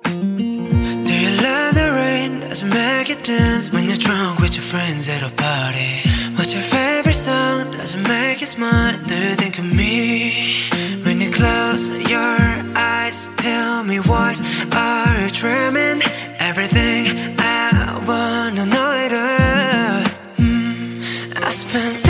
Do you love the rain? Does it make you dance when you're drunk with your friends at a party? What's your favorite song? Does it make you smile? Do you think of me? When you close your eyes, tell me what are you dreaming? Everything I wanna know it all. I spent